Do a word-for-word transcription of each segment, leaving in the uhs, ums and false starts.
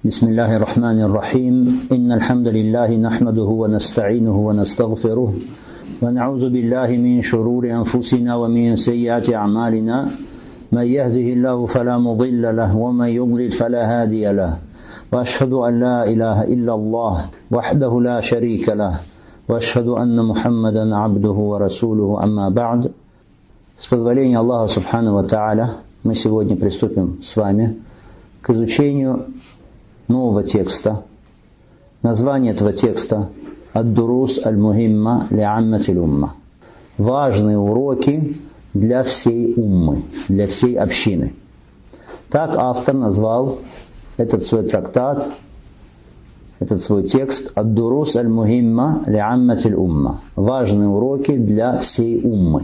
بسم الله الرحمن الرحيم إن الحمد لله نحمده ونستعينه ونستغفره ونعوذ بالله من شرور أنفسنا ومن سيئات أعمالنا من يهده الله فلا مضل له ومن يضلل فلا هادي له وأشهد أن لا إله إلا الله وحده لا شريك له وأشهد أن محمدا عبده ورسوله أما بعد. С позволения Аллаха Субхану ва Тааля мы сегодня приступим с вами к изучению нового текста. Название этого текста «Ад-Дурус аль-Мухимма ли-Амматиль Умма». Важные уроки для всей уммы, для всей общины. Так автор назвал этот свой трактат, этот свой текст «Ад-Дурус аль-Мухимма ли-Амматиль Умма». Важные уроки для всей уммы.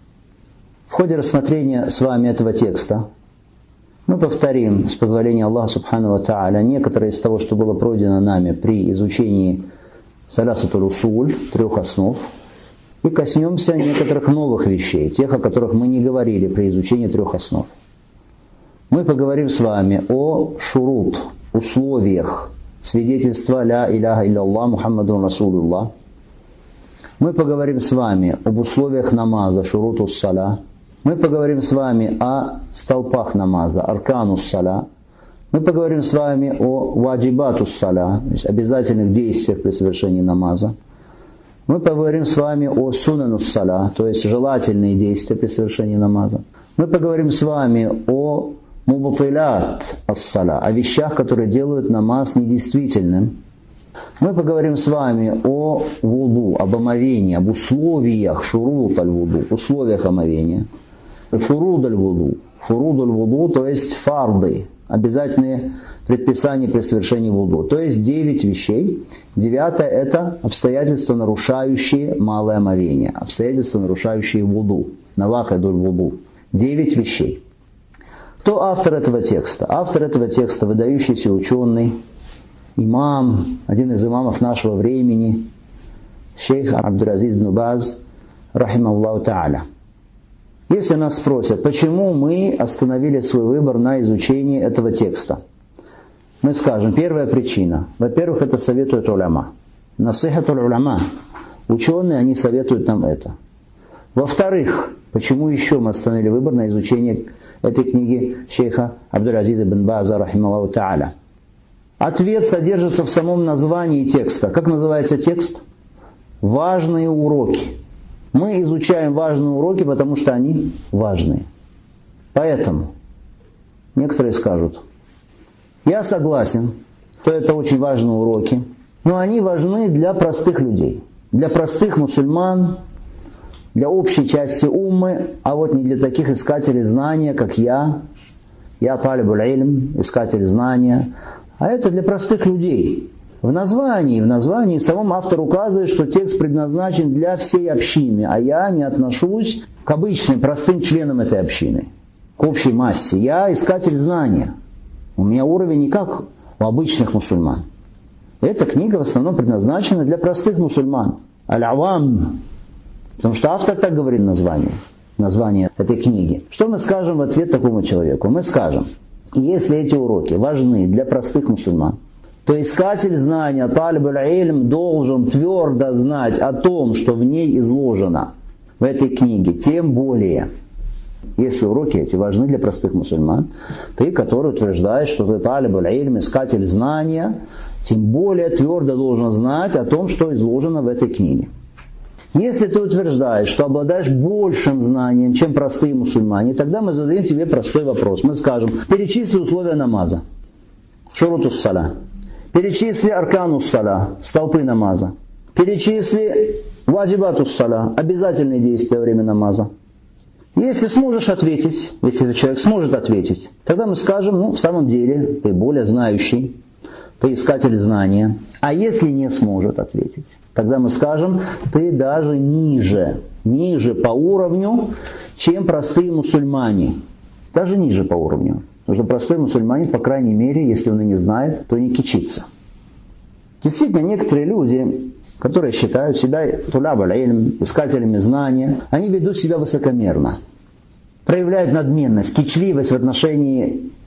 В ходе рассмотрения с вами этого текста мы повторим, с позволения Аллаха Субхану ва Тааля, некоторые из того, что было пройдено нами при изучении Салясатуль Усуль, трех основ, и коснемся некоторых новых вещей, тех, о которых мы не говорили при изучении трех основ. Мы поговорим с вами о шурут, условиях свидетельства «Ля иляха илля Мухаммадун Расулуллах». Мы поговорим с вами об условиях намаза, шурутус саля. Мы поговорим с вами о столпах намаза, арканус саля. Мы поговорим с вами о ваджибатус саля, то есть обязательных действиях при совершении намаза. Мы поговорим с вами о сунанус саля, то есть желательные действия при совершении намаза. Мы поговорим с вами о мубатилят ас-саля, о вещах, которые делают намаз недействительным. Мы поговорим с вами о вуду, об омовении, об условиях шурут аль-вуду, условиях омовения. Фуруд аль-вуду, фуруд аль-вуду, то есть фарды, обязательные предписания при совершении вуду. То есть девять вещей. Девятое – это обстоятельства, нарушающие малое омовение, обстоятельства, нарушающие вуду, навакидуль вуду. Девять вещей. Кто автор этого текста? Автор этого текста – выдающийся ученый, имам, один из имамов нашего времени, шейх Абдул-Азиз ибн Баз, рахимахуллаху та'аля. Если нас спросят, почему мы остановили свой выбор на изучении этого текста, мы скажем, первая причина. Во-первых, это советует уляма. Насихатуль уляма. Ученые, они советуют нам это. Во-вторых, почему еще мы остановили выбор на изучение этой книги шейха Абдул-Азиза ибн База, рахимахуллаху та'аля? Ответ содержится в самом названии текста. Как называется текст? Важные уроки. Мы изучаем важные уроки, потому что они важные. Поэтому некоторые скажут, я согласен, что это очень важные уроки, но они важны для простых людей, для простых мусульман, для общей части уммы, а вот не для таких искателей знания, как я, я талибуль илм, искатель знания, а это для простых людей. В названии, в названии самому автор указывает, что текст предназначен для всей общины, а я не отношусь к обычным, простым членам этой общины, к общей массе. Я искатель знания. У меня уровень не как у обычных мусульман. Эта книга в основном предназначена для простых мусульман. Аль-Авам. Потому что автор так говорит название, название этой книги. Что мы скажем в ответ такому человеку? Мы скажем, если эти уроки важны для простых мусульман, то искатель знания, талибуль илм, должен твердо знать о том, что в ней изложено в этой книге. Тем более, если уроки эти важны для простых мусульман, ты, который утверждаешь, что ты талибуль илм, искатель знания, тем более твердо должен знать о том, что изложено в этой книге. Если ты утверждаешь, что обладаешь большим знанием, чем простые мусульмане, тогда мы задаем тебе простой вопрос. Мы скажем, перечисли условия намаза, шурутус саля. Перечисли арканус саля, столпы намаза. Перечисли ваджибатус саля, обязательные действия во время намаза. Если сможешь ответить, если этот человек сможет ответить, тогда мы скажем, ну, в самом деле, ты более знающий, ты искатель знания. А если не сможет ответить, тогда мы скажем, ты даже ниже, ниже по уровню, чем простые мусульмане. Даже ниже по уровню. Потому что простой мусульманин, по крайней мере, если он и не знает, то не кичится. Действительно, некоторые люди, которые считают себя тулябуль илм, искателями знания, они ведут себя высокомерно, проявляют надменность, кичливость в отношении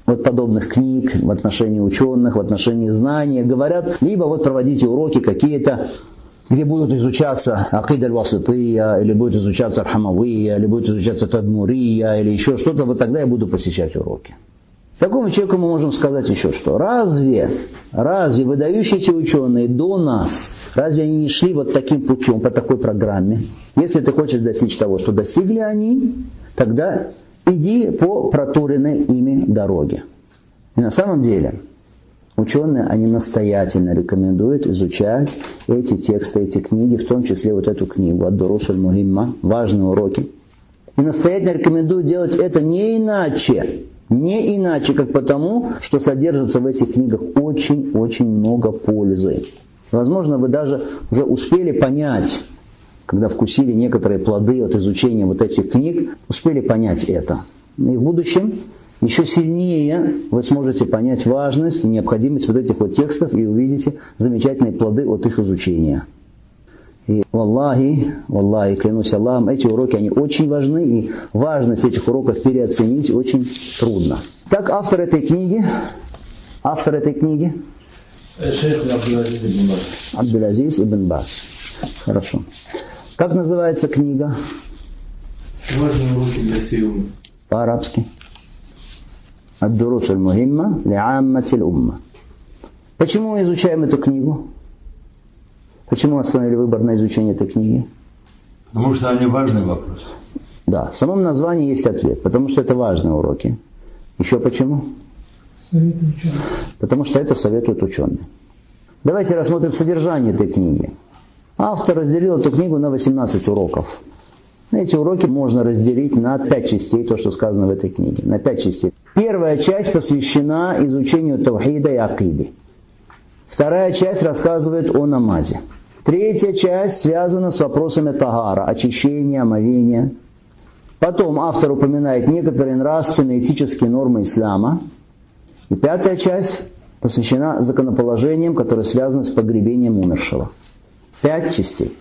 вот подобных книг в отношении ученых, в отношении знаний, говорят, либо вот проводите уроки какие-то, где будут изучаться акида аль-васития, или будет изучаться аль-хамавия, или будет изучаться тадмурия, или еще что-то, вот тогда я буду посещать уроки. Такому человеку мы можем сказать еще что. Разве, разве выдающиеся ученые до нас, разве они не шли вот таким путем, по такой программе? Если ты хочешь достичь того, что достигли они, тогда иди по проторенной ими дороге. И на самом деле ученые, они настоятельно рекомендуют изучать эти тексты, эти книги, в том числе вот эту книгу «Ад-Дурус аль-Мухимма», важные уроки. И настоятельно рекомендуют делать это не иначе, не иначе, как потому, что содержится в этих книгах очень-очень много пользы. Возможно, вы даже уже успели понять, когда вкусили некоторые плоды от изучения вот этих книг, успели понять это. И в будущем еще сильнее вы сможете понять важность и необходимость вот этих вот текстов и увидите замечательные плоды от их изучения. И валлахи, валлахи, клянусь Аллахом, эти уроки, они очень важны, и важность этих уроков переоценить очень трудно. Так, автор этой книги, автор этой книги, Шейх Абдул-Азиз ибн Баз. Абдул-Азиз ибн Баз. Хорошо. Как называется книга? Важные уроки для всей уммы. По-арабски. Ад-Дурус аль-Мухимма ли-Аммати аль-Умма. Почему мы изучаем эту книгу? Почему остановили выбор на изучение этой книги? Потому что они важный вопрос. Да, в самом названии есть ответ. Потому что это важные уроки. Еще почему? Советы ученых. Потому что это советуют ученые. Давайте рассмотрим содержание этой книги. Автор разделил эту книгу на восемнадцать уроков. Эти уроки можно разделить на пять частей, то, что сказано в этой книге. На пять частей. Первая часть посвящена изучению тавхида и акиды. Вторая часть рассказывает о намазе. Третья часть связана с вопросами тагара, очищения, омовения. Потом автор упоминает некоторые нравственные этические нормы ислама. И пятая часть посвящена законоположениям, которые связаны с погребением умершего. Пять частей.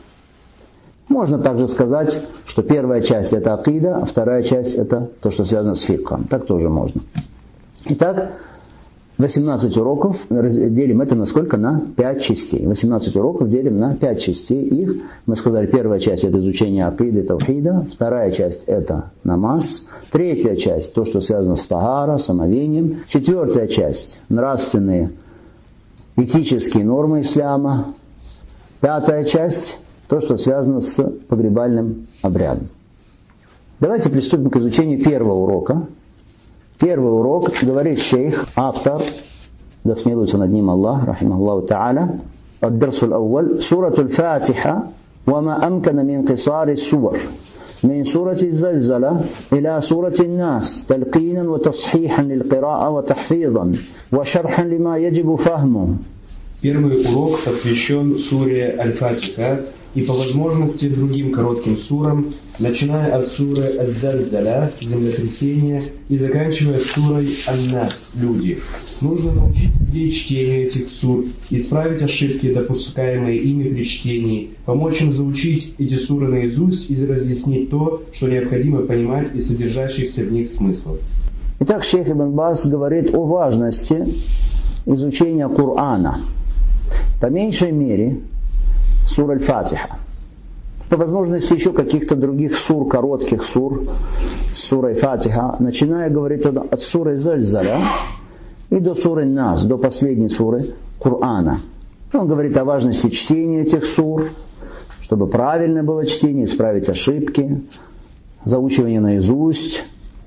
Можно также сказать, что первая часть это акида, а вторая часть это то, что связано с фикхом. Так тоже можно. Итак, восемнадцать уроков делим это на сколько? На пять частей. восемнадцать уроков делим на пять частей. Их, мы сказали, первая часть это изучение акиды, тавхида. Вторая часть это намаз. Третья часть то, что связано с тагара, с омовением. Четвертая часть нравственные, этические нормы ислама. Пятая часть то, что связано с погребальным обрядом. Давайте приступим к изучению первого урока. Первый урок, говорит шейх, автор, да смилуется над ним Аллах, рахимахуллаху та'аля, الدرس الأول سورة الفاتحة وما أمكن من قصار السور من سورة الزلزلة إلى سورة الناس تلقينا وتصحيحا للقراءة وتحفيظا وشرحا لما يجب فهمه. Первый урок посвящен суре Аль-Фатиха и по возможности другим коротким сурам, начиная от суры Ад-Зальзаля, землетрясение, и заканчивая сурой Ан-Нас, люди. Нужно научить людей чтению этих сур, исправить ошибки, допускаемые ими при чтении, помочь им заучить эти суры наизусть и разъяснить то, что необходимо понимать из содержащихся в них смыслов. Итак, шейх Ибн Баз говорит о важности изучения Корана. По меньшей мере, сура Аль-Фатиха. По возможности еще каких-то других сур, коротких сур, сура Аль-Фатиха, начиная, говорит он, от суры Зальзаля и до суры Нас, до последней суры Корана. Он говорит о важности чтения этих сур, чтобы правильно было чтение, исправить ошибки, заучивание наизусть.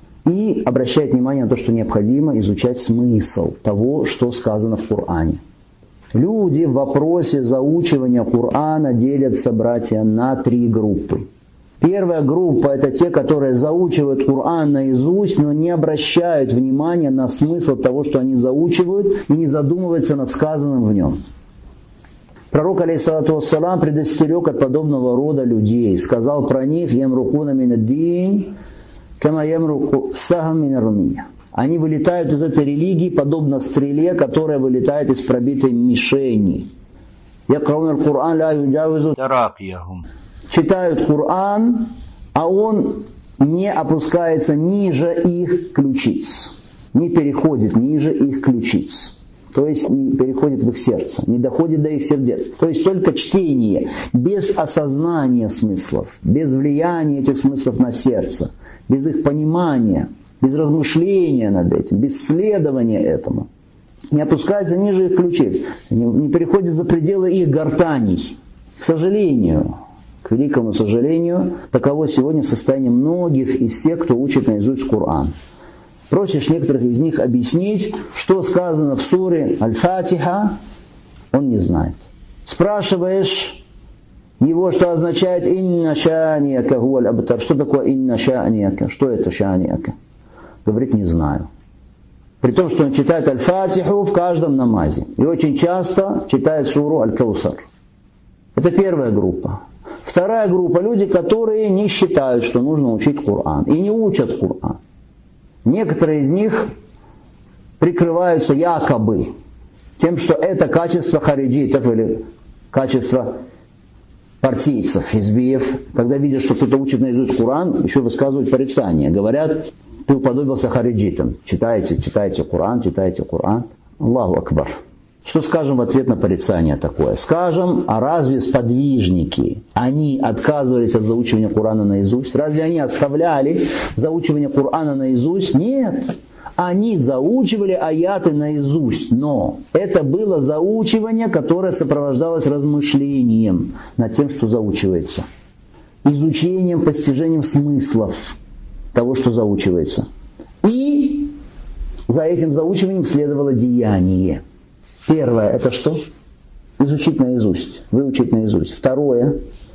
И обращает внимание на то, что необходимо изучать смысл того, что сказано в Коране. Люди в вопросе заучивания Корана делятся, братья, на три группы. Первая группа – это те, которые заучивают Коран наизусть, но не обращают внимания на смысл того, что они заучивают, и не задумываются над сказанным в нем. Пророк, алейхиссалату вассалам, предостерег от подобного рода людей. Сказал про них: «Ямрукуна минад-дин, кама ямруку сахам мин-ар-румия». Они вылетают из этой религии подобно стреле, которая вылетает из пробитой мишени. Якрауна аль-Кур'ан ла юджавизу таракияхум. Читают Коран, а он не опускается ниже их ключиц. не переходит ниже их ключиц. То есть не переходит в их сердце, не доходит до их сердец. То есть только чтение без осознания смыслов, без влияния этих смыслов на сердце, без их понимания, без размышления над этим, без следования этому, не опускается ниже их ключиц, не, не переходит за пределы их гортаний. К сожалению, к великому сожалению, таково сегодня состояние многих из тех, кто учит наизусть Коран. Просишь некоторых из них объяснить, что сказано в суре Аль-Фатиха, он не знает. Спрашиваешь его, что означает «Инна ша'нияка хуаль абтар». Что такое «Инна ша'нияка»? Что это ша'нияка? Говорит, не знаю. При том, что он читает Аль-Фатиху в каждом намазе. И очень часто читает суру Аль-Каусар. Это первая группа. Вторая группа – люди, которые не считают, что нужно учить Коран. И не учат Коран. Некоторые из них прикрываются якобы тем, что это качество хариджитов или качество партийцев, хизбиев. Когда видят, что кто-то учит наизусть Коран, еще высказывают порицание. Говорят, ты уподобился хариджитам. Читайте, читайте Коран, читайте Коран. Аллаху Акбар. Что скажем в ответ на порицание такое? Скажем, а разве сподвижники, они отказывались от заучивания Корана наизусть? Разве они оставляли заучивание Корана наизусть? Нет. Они заучивали аяты наизусть, но это было заучивание, которое сопровождалось размышлением над тем, что заучивается. Изучением, постижением смыслов того, что заучивается. И за этим заучиванием следовало деяние. Первое – это что? Изучить наизусть, выучить наизусть. Второе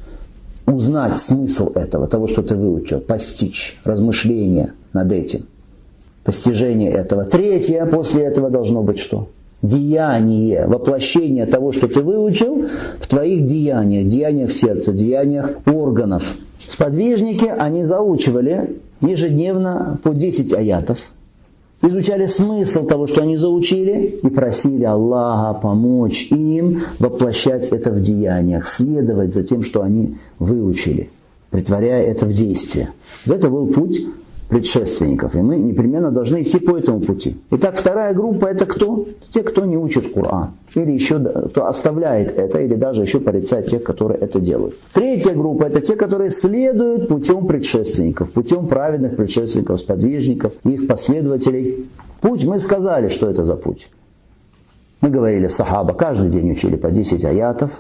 – узнать смысл этого, того, что ты выучил, постичь, размышления над этим, постижение этого. Третье – после этого должно быть что? Деяние, воплощение того, что ты выучил, в твоих деяниях, деяниях сердца, деяниях органов. Сподвижники, они заучивали ежедневно по десять аятов. Изучали смысл того, что они заучили, и просили Аллаха помочь им воплощать это в деяниях, следовать за тем, что они выучили, претворяя это в действие. Это был путь предшественников, и мы непременно должны идти по этому пути. Итак, вторая группа – это кто? Те, кто не учит Коран, или еще кто оставляет это, или даже еще порицает тех, которые это делают. Третья группа – это те, которые следуют путем предшественников, путем праведных предшественников, сподвижников, их последователей. Путь, мы сказали, что это за путь. Мы говорили, сахаба каждый день учили по десять аятов,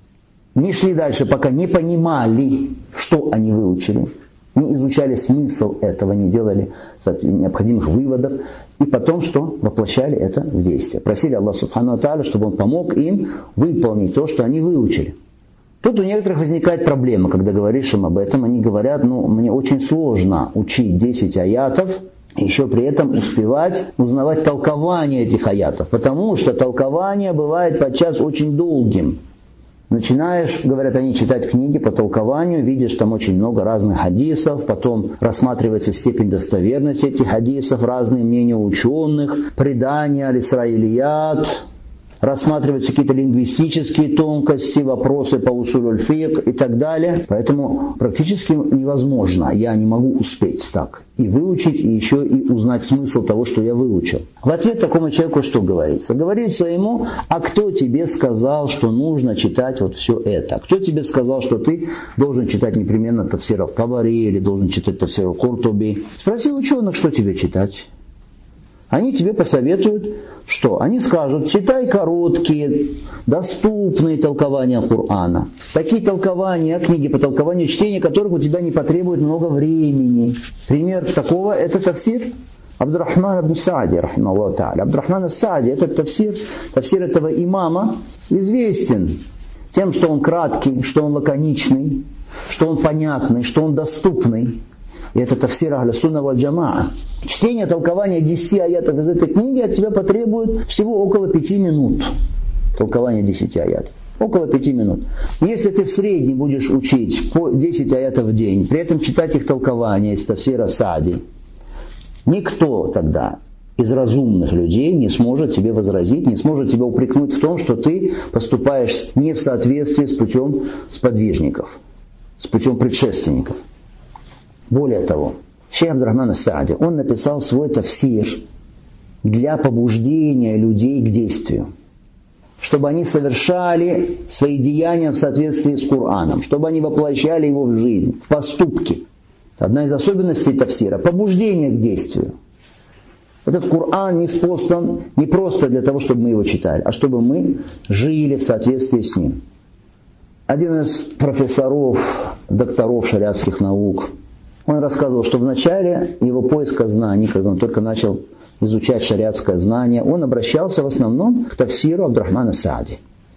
не шли дальше, пока не понимали, что они выучили. Не изучали смысл этого, не делали необходимых выводов. И потом что? Воплощали это в действие. Просили Аллаха Субхану ва Тааля, чтобы Он помог им выполнить то, что они выучили. Тут у некоторых возникает проблема, когда говоришь им об этом. Они говорят, ну, мне очень сложно учить десять аятов, и еще при этом успевать узнавать толкование этих аятов. Потому что толкование бывает подчас очень долгим. Начинаешь, говорят они, читать книги по толкованию, видишь там очень много разных хадисов, потом рассматривается степень достоверности этих хадисов, разные мнения ученых, предания, аль-Исраилият, рассматриваются какие-то лингвистические тонкости, вопросы по усуль аль-фик и так далее. Поэтому практически невозможно, я не могу успеть так и выучить, и еще и узнать смысл того, что я выучил. В ответ такому человеку что говорится? Говорится ему, а кто тебе сказал, что нужно читать вот все это? Кто тебе сказал, что ты должен читать непременно Тафсир аль-Табари или должен читать Тафсир аль-Куртуби? Спроси ученых, что тебе читать. Они тебе посоветуют, что? Они скажут, читай короткие, доступные толкования Корана. Такие толкования, книги по толкованию, чтение которых у тебя не потребует много времени. Пример такого – это тафсир Абдурахман ибн Саади, рахимахуллаху тааля. Абдурахман ас-Саади, этот тафсир, тафсир этого имама, известен тем, что он краткий, что он лаконичный, что он понятный, что он доступный. И это тафсир Ахля Сунна валь Джамаа. Чтение, толкование десяти аятов из этой книги от тебя потребует всего около пяти минут. Толкование десяти аятов. Около пяти минут. Если ты в среднем будешь учить по десять аятов в день, при этом читать их толкование из тафсира Саади, никто тогда из разумных людей не сможет тебе возразить, не сможет тебя упрекнуть в том, что ты поступаешь не в соответствии с путем сподвижников, с путем предшественников. Более того, шейх Абдурахман ас-Саади, он написал свой тафсир для побуждения людей к действию. Чтобы они совершали свои деяния в соответствии с Кораном, чтобы они воплощали его в жизнь, в поступки. Одна из особенностей тафсира – побуждение к действию. Этот Коран не спослан не просто для того, чтобы мы его читали, а чтобы мы жили в соответствии с ним. Один из профессоров, докторов шариатских наук, он рассказывал, что в начале его поиска знаний, когда он только начал изучать шариатское знание, он обращался в основном к тафсиру Абдурахмана Саади.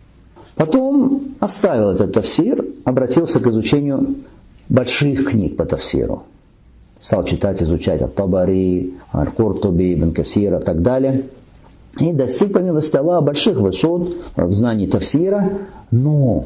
Потом оставил этот тафсир, обратился к изучению больших книг по тафсиру. Стал читать, изучать Ат-Табари, Аль-Куртуби, Ибн Касира и так далее. И достиг, по милости Аллаха, больших высот в знании тафсира. Но,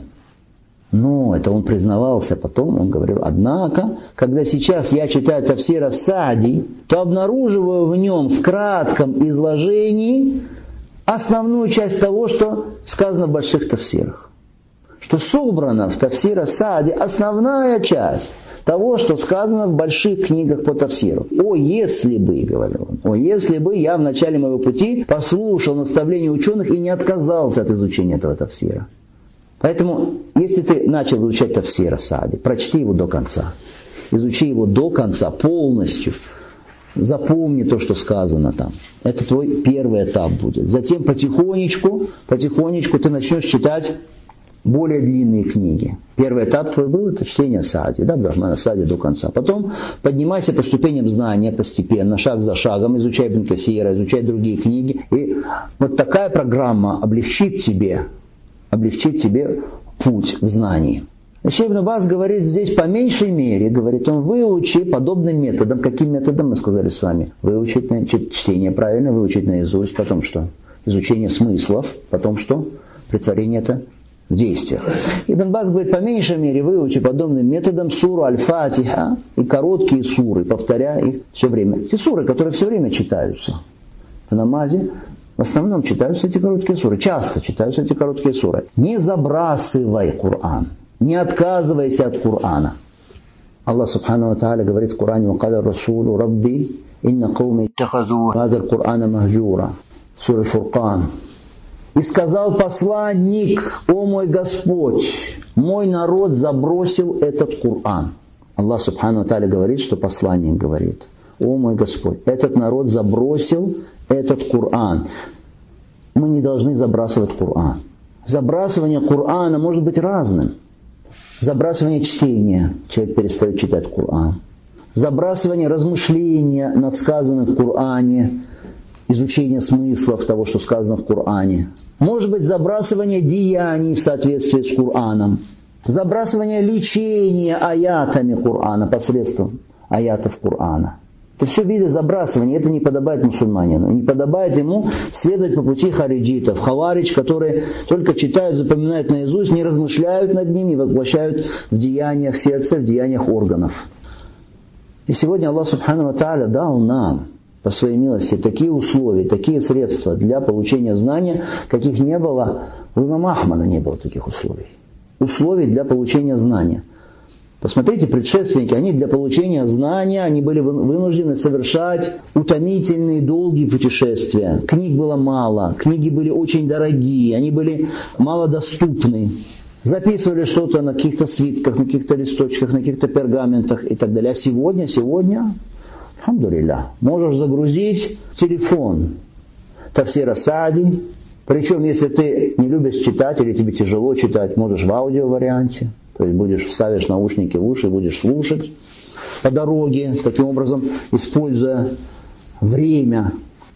но, это он признавался потом, он говорил, однако, когда сейчас я читаю тафсир Саади, то обнаруживаю в нем в кратком изложении основную часть того, что сказано в больших тафсирах. Что собрано в тафсире Саади основная часть того, что сказано в больших книгах по тафсиру. О, если бы, говорил он, о, если бы я в начале моего пути послушал наставления ученых и не отказался от изучения этого тафсира. Поэтому, если ты начал изучать тафсир Саади, прочти его до конца. Изучи его до конца, полностью. Запомни то, что сказано там. Это твой первый этап будет. Затем потихонечку, потихонечку ты начнешь читать более длинные книги. Первый этап твой был, это чтение Саади, да, Абдурахмана Саади до конца. Потом поднимайся по ступеням знания постепенно, шаг за шагом, изучай Ибн Касира, изучай другие книги. И вот такая программа облегчит тебе, облегчит тебе путь в знании. Шейх Ибн Баз говорит здесь по меньшей мере, говорит он, выучи подобным методом. Каким методом, мы сказали с вами? Выучить на, чтение правильно, выучить наизусть, потом что? Изучение смыслов, потом что? Претворение это в действиях. Ибн Баз говорит, по меньшей мере выучи подобным методом суру Аль-Фатиха и короткие суры, повторяя их все время. Те суры, которые все время читаются в намазе, в основном читаются эти короткие суры, часто читаются эти короткие суры. Не забрасывай Коран, не отказывайся от Корана. Аллах Субхану ва Тааля говорит в Коране: «Вакаля Расулу Рабби, инна кауми иттахазу хаза аль-Кур'ана махджура». Сура Фуркан. И сказал посланник: «О мой Господь, мой народ забросил этот Коран». Аллах Субхану ва Тааля говорит, что посланник говорит: «О мой Господь, этот народ забросил этот Коран». Мы не должны забрасывать Коран. Забрасывание Корана может быть разным. Забрасывание чтения. Человек перестает читать Коран. Забрасывание размышления над сказанным в Коране. Изучение смыслов того, что сказано в Коране. Может быть забрасывание деяний в соответствии с Кораном. Забрасывание лечения аятами Корана, посредством аятов Корана. Это все виды забрасывания, это не подобает мусульманину. Не подобает ему следовать по пути хариджитов, хаваридж, которые только читают, запоминают наизусть, не размышляют над ним, не воплощают в деяниях сердца, в деяниях органов. И сегодня Аллах Субхану ва Тааля дал нам, по своей милости, такие условия, такие средства для получения знания, каких не было, у имама Ахмада не было таких условий. Условий для получения знания. Посмотрите, предшественники, они для получения знания, они были вынуждены совершать утомительные, долгие путешествия. Книг было мало, книги были очень дорогие, они были малодоступны. Записывали что-то на каких-то свитках, на каких-то листочках, на каких-то пергаментах и так далее. А сегодня, сегодня, алхамдулилля, можешь загрузить в телефон тафсир Саади. Причем, если ты не любишь читать или тебе тяжело читать, можешь в аудиоварианте. То есть будешь вставишь наушники в уши, будешь слушать по дороге, таким образом используя время.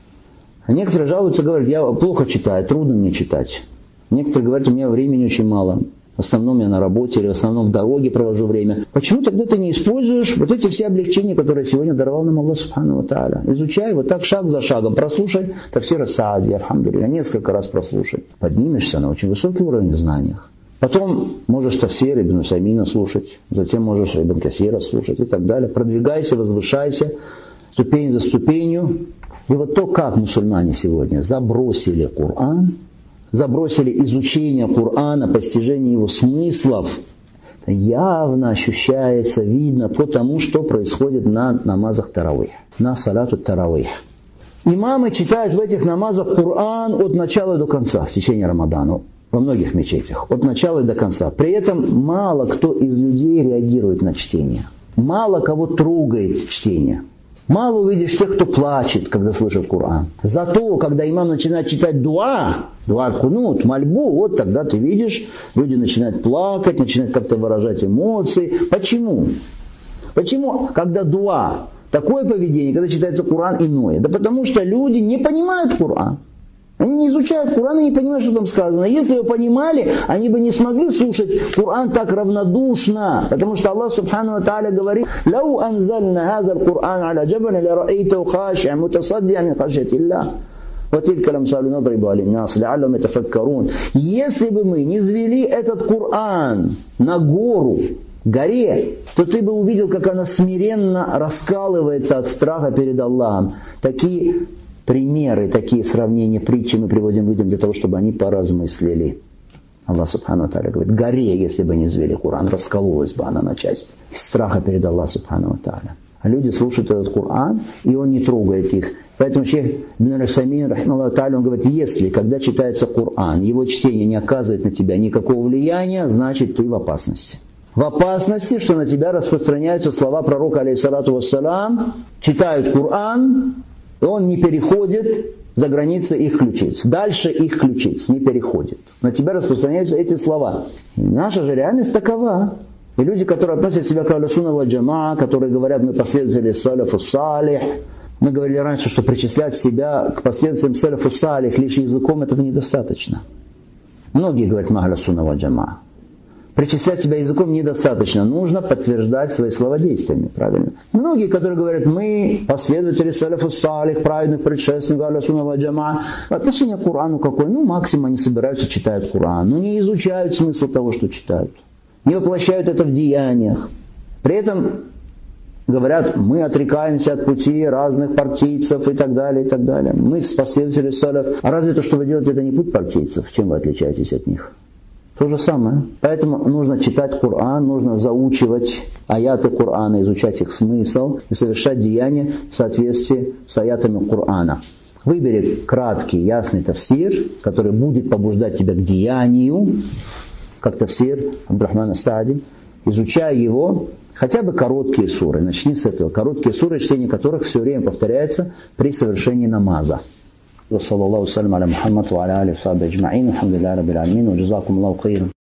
А некоторые жалуются, говорят: я плохо читаю, трудно мне читать. Некоторые говорят: у меня времени очень мало. В основном я на работе или в основном в дороге провожу время. Почему тогда ты не используешь вот эти все облегчения, которые сегодня даровал нам Аллах Субхану ва Тааля? Изучай вот так шаг за шагом. Прослушай тафсир Саади, алхамдулилля, несколько раз прослушай. Поднимешься на очень высокий уровень в знаниях. Потом можешь тафсир Ибн Усаймина слушать, затем можешь Ибн Касира слушать и так далее. Продвигайся, возвышайся, ступень за ступенью. И вот то, как мусульмане сегодня забросили Коран, забросили изучение Корана, постижение его смыслов, это явно ощущается, видно по тому, что происходит на намазах таравих, на салату таравих. Имамы читают в этих намазах Коран от начала до конца в течение Рамадана. Во многих мечетях. От начала и до конца. При этом мало кто из людей реагирует на чтение. Мало кого трогает чтение. Мало увидишь тех, кто плачет, когда слышит Коран. Зато, когда имам начинает читать дуа, дуа кунут, мольбу, вот тогда ты видишь, люди начинают плакать, начинают как-то выражать эмоции. Почему? Почему, когда дуа, такое поведение, когда читается Коран, иное? Да потому что люди не понимают Коран. Они не изучают Коран и не понимают, что там сказано. Если бы понимали, они бы не смогли слушать Коран так равнодушно. Потому что Аллах Субхану ва Тааля говорит: «Лау анзальна хаза ал-Кур'ан аля джабалин ля ра'айтаху хаши'ан мутасадди'ан мин хашьятиллах». Если бы мы не звели этот Коран на гору, горе, то ты бы увидел, как она смиренно раскалывается от страха перед Аллахом. Такие примеры, такие сравнения, притчи мы приводим людям для того, чтобы они поразмыслили. Аллах Субхану ва Тааля говорит: горе, если бы не звели Коран, раскололась бы она на части. Из страха перед Аллахом Субхану ва Тааля. А люди слушают этот Коран, и он не трогает их. Поэтому шейх Ибн аль-Усаймин, рахимахуллаху тааля, он говорит: если, когда читается Коран, его чтение не оказывает на тебя никакого влияния, значит ты в опасности. В опасности, что на тебя распространяются слова пророка, алейхиссалату вассалам, читают Коран, и он не переходит за границы их ключиц. Дальше их ключиц не переходит. На тебя распространяются эти слова. И наша же реальность такова. И люди, которые относят себя к ахлю-сунна валь джамаа, которые говорят: мы последователи салафу салих. Мы говорили раньше, что причислять себя к последователям салафу салих лишь языком этого недостаточно. Многие говорят: мы ахлю-сунна валь джамаа. Причислять себя языком недостаточно. Нужно подтверждать свои слова действиями. Правильно? Многие, которые говорят: мы последователи салафу салих, праведных предшественников ахлю-сунна валь джамаа. Отношение к Корану какое? Ну, максимум они собираются, читают Коран. Но не изучают смысл того, что читают. Не воплощают это в деяниях. При этом говорят: мы отрекаемся от пути разных партийцев и так далее, и так далее. Мы последователи салаф. А разве то, что вы делаете, это не путь партийцев? Чем вы отличаетесь от них? То же самое. Поэтому нужно читать Коран, нужно заучивать аяты Корана, изучать их смысл и совершать деяния в соответствии с аятами Корана. Выбери краткий, ясный тафсир, который будет побуждать тебя к деянию, как тафсир Абдурахмана Саади. Изучай его, хотя бы короткие суры. Начни с этого. Короткие суры, чтение которых все время повторяется при совершении намаза. وصلى الله وسلم على محمد وعلى آله وصحبه أجمعين والحمد لله رب العالمين وجزاكم الله خيرا.